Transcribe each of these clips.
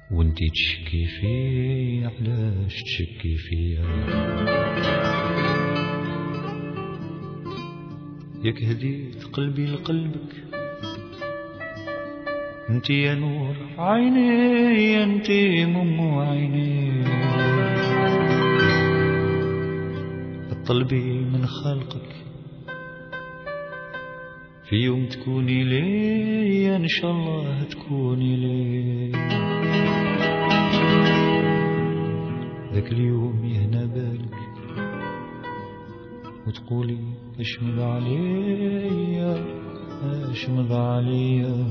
وانتي تشكي فيا، علاش تشكي فيا؟ ياك هديت قلبي لقلبك، انتي يا نور عيني، انتي مم عيني، طلبي من خلقك في يوم تكوني لي، ان شاء الله تكوني لي. ذاك اليوم يهنا بالك وتقولي اش مضى عليا، اش مضى عليا.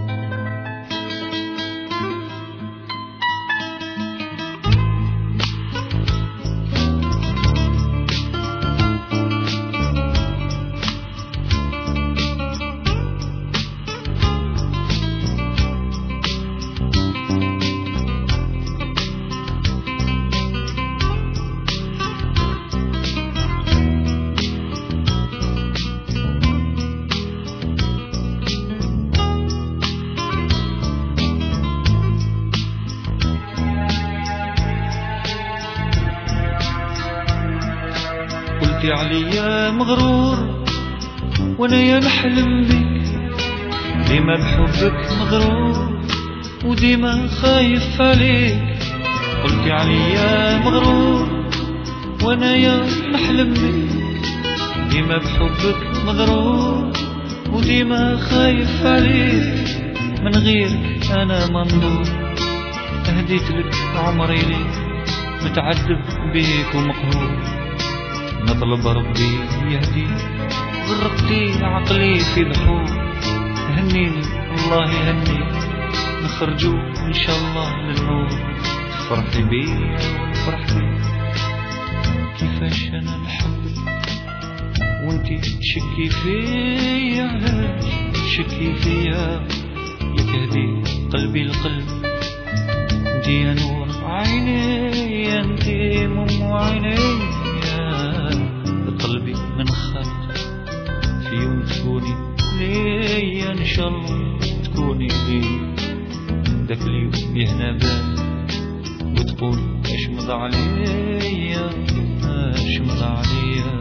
قلتي عليا مغرور وانا يا نحلم بك، ديما بحبك مغرور وديما خايف عليك. قلتي عليا مغرور وانا يا نحلم بك، ديما بحبك مغرور وديما خايف عليك. من غيرك انا منظور، اهديت لك عمري ليك، متعذب بيك ومقهور. نطلب ربي يهديك، غرقتي عقلي في بحور. هنيني الله يهنيك، نخرجو ان شاء الله للنور. فرحي بي وفرح بي، كيفاش انا نحبك وانتي تشكي فيا، علاش تشكي فيا؟ ياك هديت قلبي القلب، انتي يا نور عيني، انتي مم عيني، قلبي من خلق في يوم تكوني لي، ان شاء الله تكوني لي. ذاك اليوم يهنا بالك وتقول اش مضى عليا، اش مضى عليا.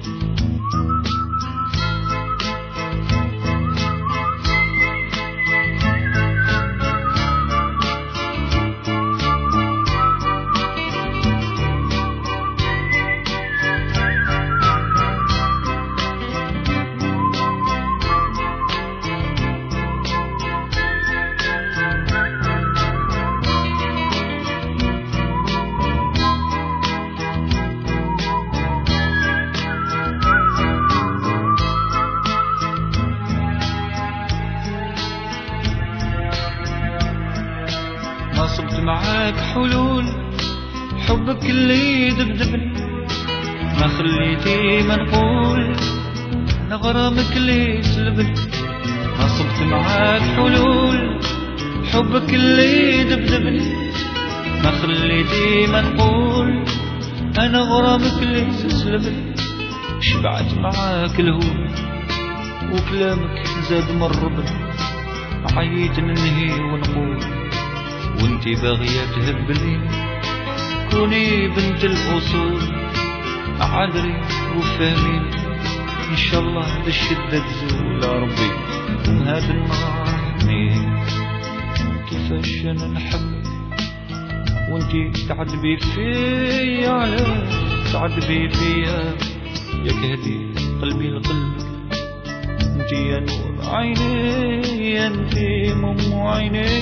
نصبت معاك حلول حبك اللي دبدبني، ما خليتي ما نقول نغرامك اللي سلبني. نصبت معاك حلول حبك اللي دبدبني، ما خليتي ما نقول انا غرامك اللي سلبني. شبعت معاك الهول وكلامك زاد مربني، عييت ننهي ونقول وانتي باغية تهبلي. كوني بنت الأصول، عذري وفهميني، إن شاء الله بالشدة تزول يا ربي وهذا النهار يحميني. كيفاش أنا نحبك وانتي تعذبي فيا، علاش تعذبي فيا؟ ياك هديت قلبي لقلبك، انتي يا نور عيني، انتي مم عيني،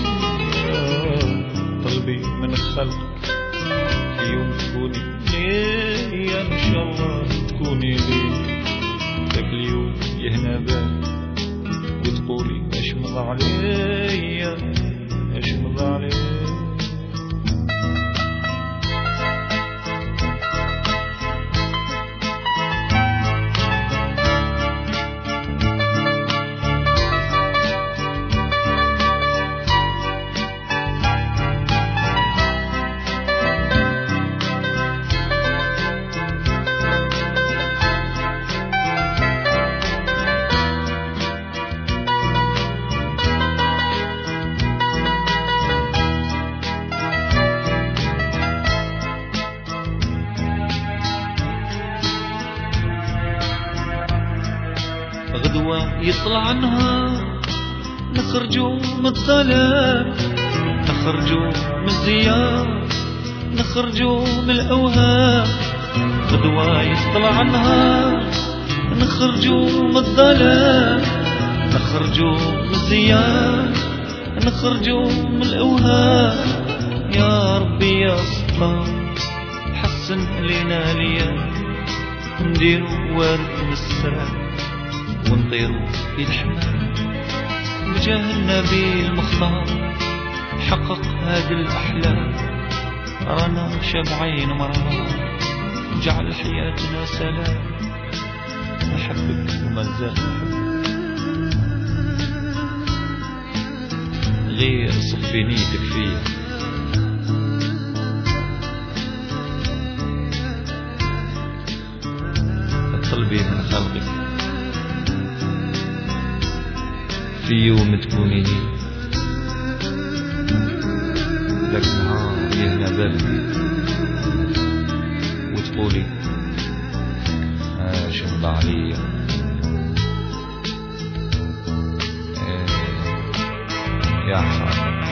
قلبي من خلقك في يوم تكوني لي، ان شاء الله تكوني لي. ذاك اليوم يهنا بالك وتقولي اش مضى عليا، اش مضى عليا. غدوة يطلع نهار، نخرجوا من الظلام، نخرجوا من الزيار، نخرجوا من الأوهام. غدوة يطلع نهار، نخرجوا من الظلام، نخرجوا من الزيار، نخرجوا من الأوهام. يا ربي يا ستار حسن لينا ليا، نديرو وارد من السراب ونطيرو في الحمام. بجاه النبي المختار حقق هذه الأحلام، رانا شابعين مرار جعل حياتنا سلام. نحبك وما زال نحبك، غير صفي نيتك فيا. قلبي من خلقك في يوم تكوني لي، ذاك نهار يهنا بالي وتقولي شنو عليا. يا حرام